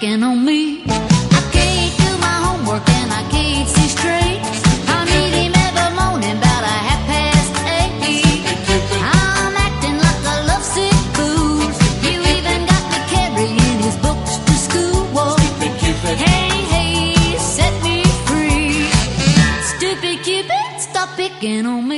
picking on me. I can't do my homework and I can't see straight. I meet him every morning about 8:30. I'm acting like a lovesick fool. You even got me carrying his books to school. Whoa. Hey, hey, set me free. Stupid Cupid, stop picking on me.